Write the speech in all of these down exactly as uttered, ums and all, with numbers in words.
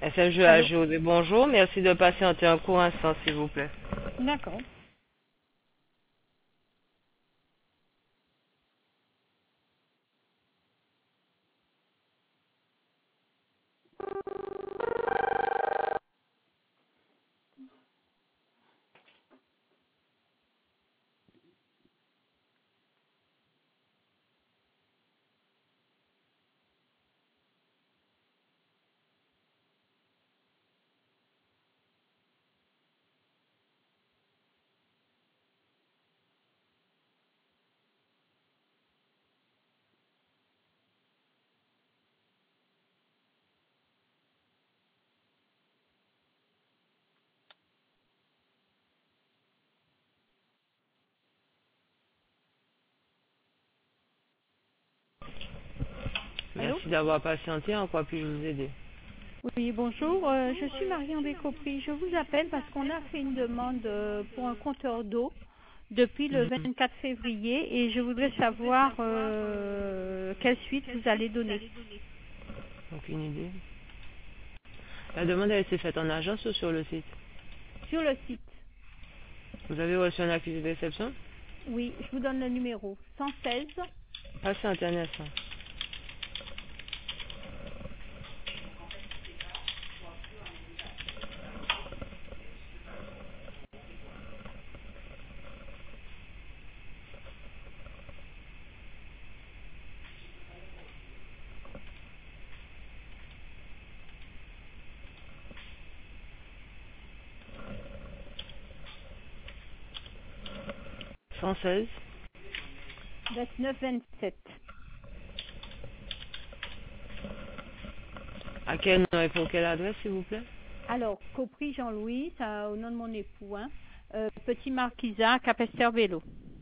S M G Allô? H O D, bonjour, merci de patienter un court instant, s'il vous plaît. D'accord. Allô? Merci d'avoir patienté, en quoi puis-je vous aider? Oui, bonjour. euh, je suis Marion Descopris. Je vous appelle parce qu'on a fait une demande euh, pour un compteur d'eau depuis le Mhm. vingt-quatre février et je voudrais savoir euh, quelle suite vous allez donner. Aucune idée. La demande a été faite en agence ou sur le site? Sur le site. Vous avez reçu un accusé de réception? Oui, je vous donne le numéro cent seize. Patientez un instant. cent seize. vingt-neuf vingt-sept. À quel nom et pour quelle adresse, s'il vous plaît? Alors, Copri Jean-Louis, ça, au nom de mon époux, hein. Euh, Petit Marquisat, Capesterre-Bello.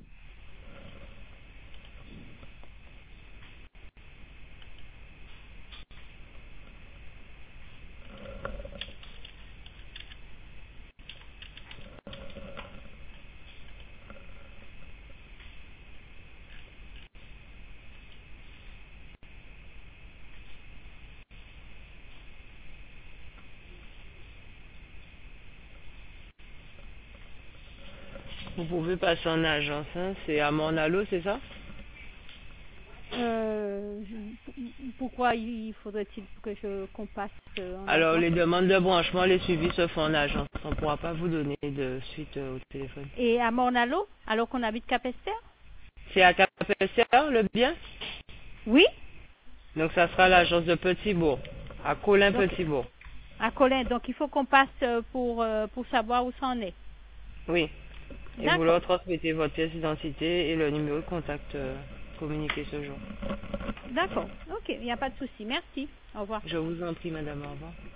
Vous pouvez passer en agence, hein. C'est à Mornalo, c'est ça? Euh, je- pourquoi il faudrait-il que je qu'on passe euh, en Alors, agence? les demandes de branchement, les suivis se font en agence. On ne pourra pas vous donner de suite euh, au téléphone. Et à Mornalo, alors qu'on habite Capesterre? C'est à Capesterre, le bien? Oui. Donc, ça sera l'agence de Petit-Bourg, à Donc Colin-Petit-Bourg. à Colin, donc il faut qu'on passe euh, pour euh, pour savoir où ça en est. Oui. Et vous D'accord. leur transmettez votre pièce d'identité et le numéro de contact euh, communiqué ce jour. D'accord. Ok, il n'y a pas de souci. Merci. Au revoir. Je vous en prie, madame. Au revoir.